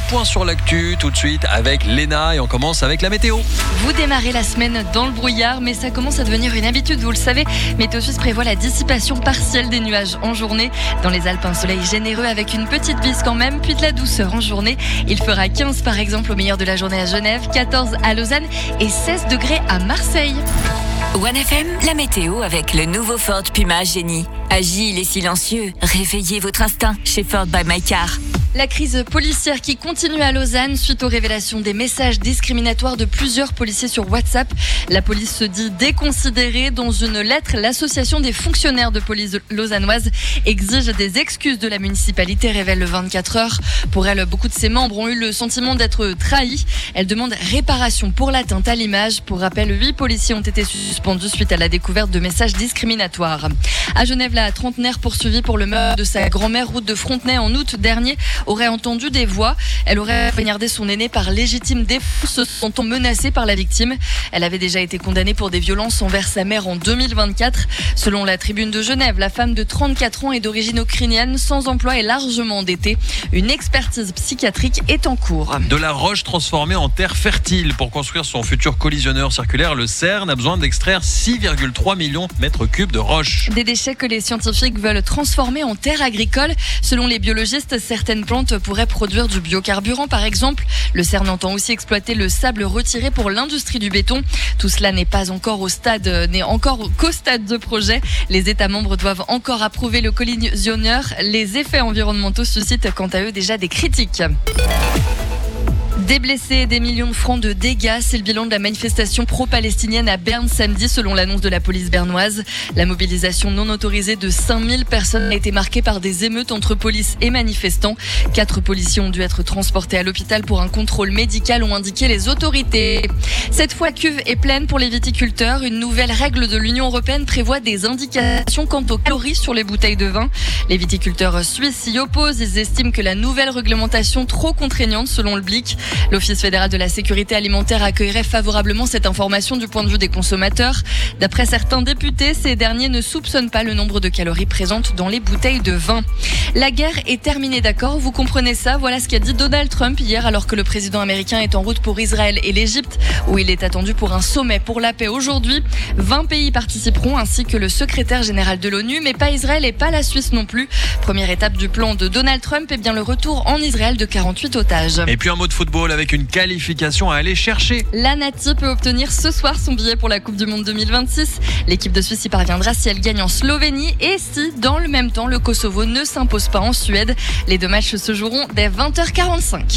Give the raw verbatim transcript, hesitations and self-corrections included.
point sur l'actu tout de suite avec Léna et on commence avec la météo. Vous démarrez la semaine dans le brouillard, mais ça commence à devenir une habitude, vous le savez. Météo Suisse prévoit la dissipation partielle des nuages en journée. Dans les Alpes, un soleil généreux avec une petite bise quand même, puis de la douceur en journée. Il fera quinze par exemple au meilleur de la journée à Genève, quatorze à Lausanne et seize degrés à Marseille. One F M, la météo avec le nouveau Ford Puma Génie. Agile et silencieux, réveillez votre instinct chez Ford by My Car. La crise policière qui continue à Lausanne suite aux révélations des messages discriminatoires de plusieurs policiers sur WhatsApp. La police se dit déconsidérée. Dans une lettre, l'association des fonctionnaires de police lausannoise exige des excuses de la municipalité, révèle le vingt-quatre heures. Pour elle, beaucoup de ses membres ont eu le sentiment d'être trahis. Elle demande réparation pour l'atteinte à l'image. Pour rappel, huit policiers ont été suspendus suite à la découverte de messages discriminatoires. À Genève, la trentenaire poursuivie pour le meurtre de sa grand-mère route de Frontenay en août dernier aurait entendu des voix. Elle aurait poignardé son aîné par légitime défense, se sentant menacée par la victime. Elle avait déjà été condamnée pour des violences envers sa mère en deux mille vingt-quatre. Selon la Tribune de Genève, la femme de trente-quatre ans est d'origine ukrainienne, sans emploi et largement endettée. Une expertise psychiatrique est en cours. De la roche transformée en terre fertile. Pour construire son futur collisionneur circulaire, le CERN a besoin d'extraire six virgule trois millions de mètres cubes de roche. Des déchets que les scientifiques veulent transformer en terre agricole. Selon les biologistes, certaines plantes pourraient produire du biocarburant par exemple. Le CERN entend aussi exploiter le sable retiré pour l'industrie du béton. Tout cela n'est pas encore au stade, n'est encore qu'au stade de projet. Les États membres doivent encore approuver le collisionneur. Les effets environnementaux suscitent quant à eux déjà des critiques. Des blessés, des millions de francs de dégâts, c'est le bilan de la manifestation pro-palestinienne à Berne samedi selon l'annonce de la police bernoise. La mobilisation non autorisée de cinq mille personnes a été marquée par des émeutes entre police et manifestants. Quatre policiers ont dû être transportés à l'hôpital pour un contrôle médical, ont indiqué les autorités. Cette fois, cuve est pleine pour les viticulteurs. Une nouvelle règle de l'Union européenne prévoit des indications quant aux calories sur les bouteilles de vin. Les viticulteurs suisses s'y opposent. Ils estiment que la nouvelle réglementation trop contraignante selon le B L I C. L'Office fédéral de la sécurité alimentaire accueillerait favorablement cette information du point de vue des consommateurs. D'après certains députés, ces derniers ne soupçonnent pas le nombre de calories présentes dans les bouteilles de vin. La guerre est terminée, d'accord ? Vous comprenez ça ? Voilà ce qu'a dit Donald Trump hier alors que le président américain est en route pour Israël et l'Égypte où il est attendu pour un sommet pour la paix aujourd'hui. vingt pays participeront ainsi que le secrétaire général de l'ONU, mais pas Israël et pas la Suisse non plus. Première étape du plan de Donald Trump, et bien le retour en Israël de quarante-huit otages. Et puis un mot de football avec une qualification à aller chercher. La Nati peut obtenir ce soir son billet pour la Coupe du Monde deux mille vingt-six. L'équipe de Suisse y parviendra si elle gagne en Slovénie et si, dans le même temps, le Kosovo ne s'impose pas en Suède. Les deux matchs se joueront dès vingt heures quarante-cinq.